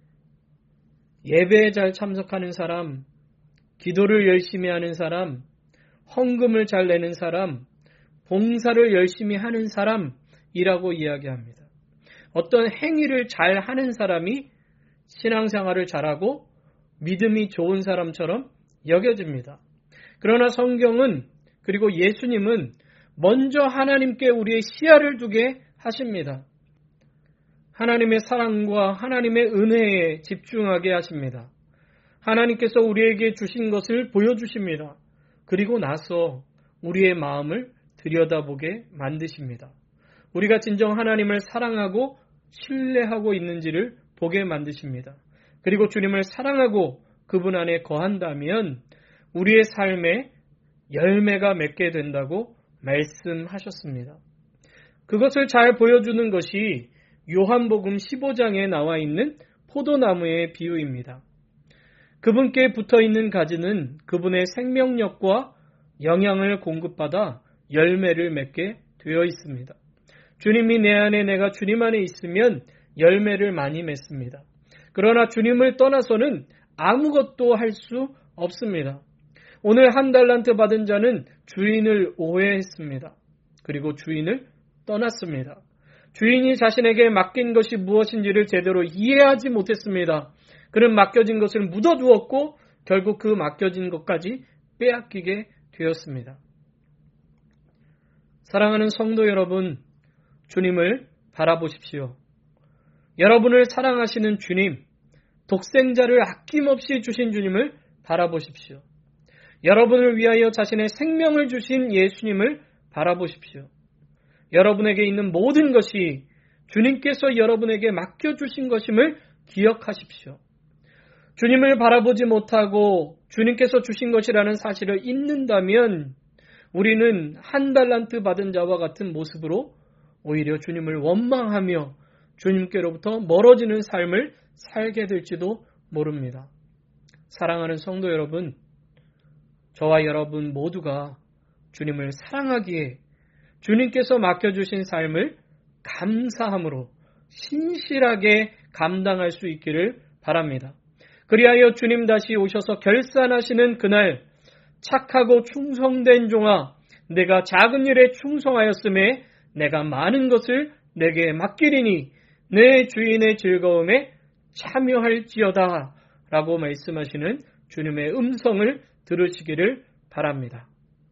예배에 잘 참석하는 사람, 기도를 열심히 하는 사람, 헌금을 잘 내는 사람, 봉사를 열심히 하는 사람이라고 이야기합니다. 어떤 행위를 잘 하는 사람이 신앙생활을 잘하고 믿음이 좋은 사람처럼 여겨집니다. 그러나 성경은 그리고 예수님은 먼저 하나님께 우리의 시야를 두게 하십니다. 하나님의 사랑과 하나님의 은혜에 집중하게 하십니다. 하나님께서 우리에게 주신 것을 보여주십니다. 그리고 나서 우리의 마음을 들여다보게 만드십니다. 우리가 진정 하나님을 사랑하고 신뢰하고 있는지를 보게 만드십니다. 그리고 주님을 사랑하고 그분 안에 거한다면 우리의 삶에 열매가 맺게 된다고 말씀하셨습니다. 그것을 잘 보여주는 것이 요한복음 15장에 나와 있는 포도나무의 비유입니다. 그분께 붙어있는 가지는 그분의 생명력과 영양을 공급받아 열매를 맺게 되어 있습니다. 주님이 내 안에 내가 주님 안에 있으면 열매를 많이 맺습니다. 그러나 주님을 떠나서는 아무것도 할 수 없습니다. 오늘 1달란트 받은 자는 주인을 오해했습니다. 그리고 주인을 떠났습니다. 주인이 자신에게 맡긴 것이 무엇인지를 제대로 이해하지 못했습니다. 그는 맡겨진 것을 묻어두었고 결국 그 맡겨진 것까지 빼앗기게 되었습니다. 사랑하는 성도 여러분, 주님을 바라보십시오. 여러분을 사랑하시는 주님, 독생자를 아낌없이 주신 주님을 바라보십시오. 여러분을 위하여 자신의 생명을 주신 예수님을 바라보십시오. 여러분에게 있는 모든 것이 주님께서 여러분에게 맡겨주신 것임을 기억하십시오. 주님을 바라보지 못하고 주님께서 주신 것이라는 사실을 잊는다면 우리는 1달란트 받은 자와 같은 모습으로 오히려 주님을 원망하며 주님께로부터 멀어지는 삶을 살게 될지도 모릅니다. 사랑하는 성도 여러분, 저와 여러분 모두가 주님을 사랑하기에 주님께서 맡겨주신 삶을 감사함으로 신실하게 감당할 수 있기를 바랍니다. 그리하여 주님 다시 오셔서 결산하시는 그날 착하고 충성된 종아, 내가 작은 일에 충성하였음에 내가 많은 것을 내게 맡기리니 내 주인의 즐거움에 참여할지어다 라고 말씀하시는 주님의 음성을 들으시기를 바랍니다.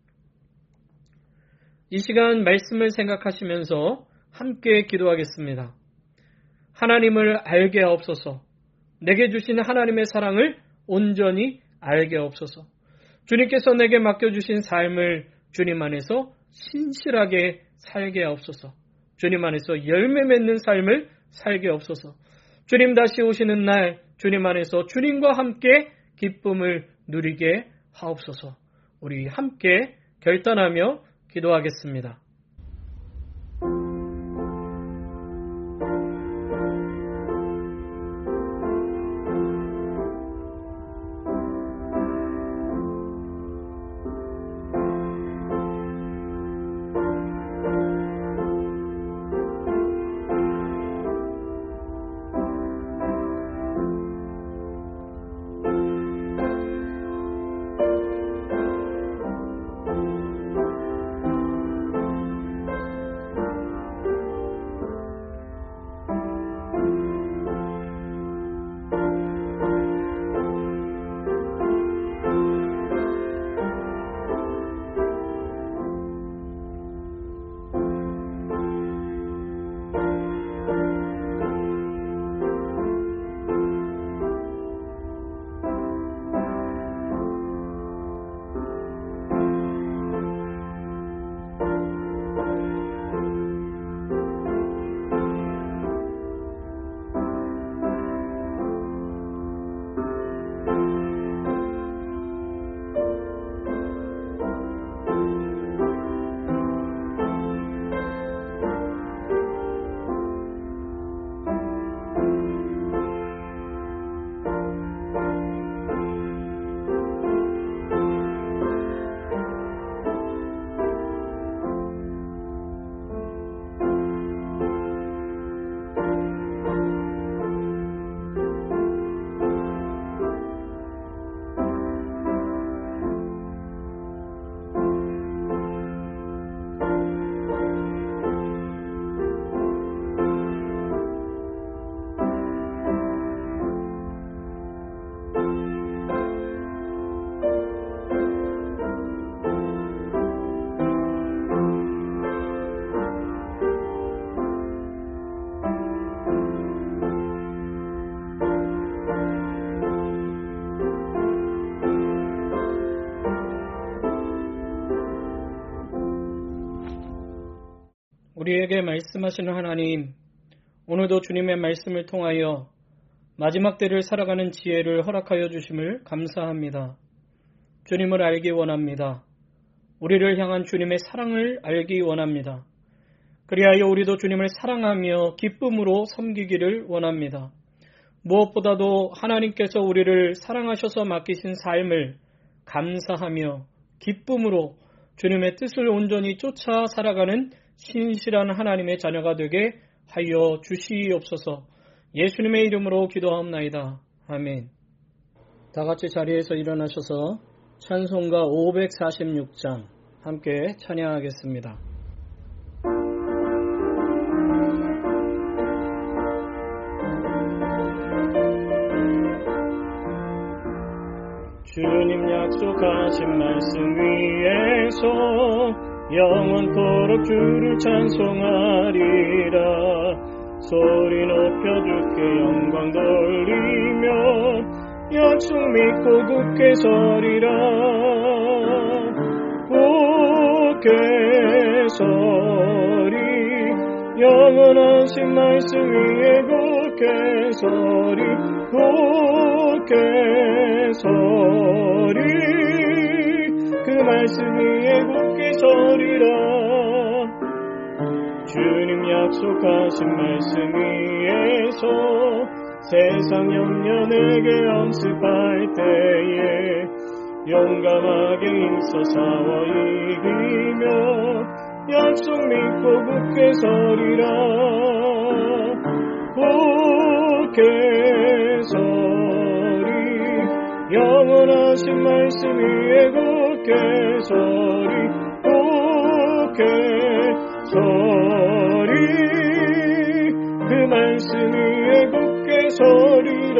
이 시간 말씀을 생각하시면서 함께 기도하겠습니다. 하나님을 알게 하옵소서. 내게 주신 하나님의 사랑을 온전히 알게 하옵소서. 주님께서 내게 맡겨주신 삶을 주님 안에서 신실하게 살게 하옵소서. 주님 안에서 열매 맺는 삶을 살게 하옵소서. 주님 다시 오시는 날 주님 안에서 주님과 함께 기쁨을 누리게 하옵소서. 우리 함께 결단하며 기도하겠습니다. 우리에게 말씀하시는 하나님, 오늘도 주님의 말씀을 통하여 마지막 때를 살아가는 지혜를 허락하여 주심을 감사합니다. 주님을 알기 원합니다. 우리를 향한 주님의 사랑을 알기 원합니다. 그리하여 우리도 주님을 사랑하며 기쁨으로 섬기기를 원합니다. 무엇보다도 하나님께서 우리를 사랑하셔서 맡기신 삶을 감사하며 기쁨으로 주님의 뜻을 온전히 쫓아 살아가는 신실한 하나님의 자녀가 되게 하여 주시옵소서. 예수님의 이름으로 기도하옵나이다. 아멘. 다 같이 자리에서 일어나셔서 찬송가 546장 함께 찬양하겠습니다. 주님 약속하신 말씀 위에서 영원토록 주를 찬송하리라. 소리 높여 주께 영광 돌리며 약속 믿고 굳게 서리라. 굳게 서리 영원하신 말씀 위에 굳게 서리. 굳게 서리 그 말씀 위에 굳게 서리라. 주님 약속하신 말씀 위에서 세상 영년에게 엄습할 때에 용감하게 힘써 싸워 이기며 약속 믿고 굳게 서리라. 굳게 서리 영원하신 말씀 위에 굳게 서리. 굳게 서리 그 말씀 위에 굳게 서리라.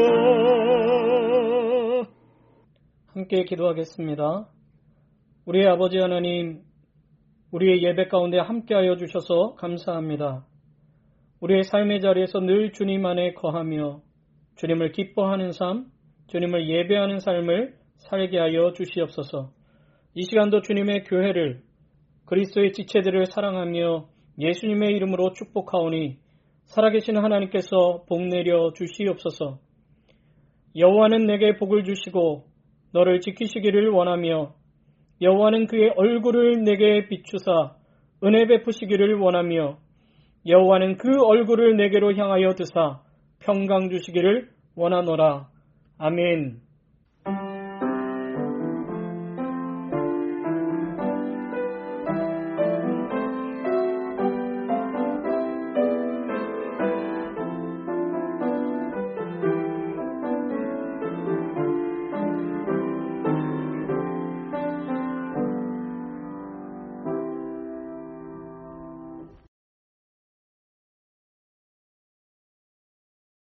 함께 기도하겠습니다. 우리의 아버지 하나님, 우리의 예배 가운데 함께하여 주셔서 감사합니다. 우리의 삶의 자리에서 늘 주님 안에 거하며 주님을 기뻐하는 삶, 주님을 예배하는 삶을 살게 하여 주시옵소서. 이 시간도 주님의 교회를, 그리스도의 지체들을 사랑하며 예수님의 이름으로 축복하오니 살아계신 하나님께서 복 내려 주시옵소서. 여호와는 내게 복을 주시고 너를 지키시기를 원하며 여호와는 그의 얼굴을 내게 비추사 은혜 베푸시기를 원하며 여호와는 그 얼굴을 내게로 향하여 드사 평강 주시기를 원하노라. 아멘.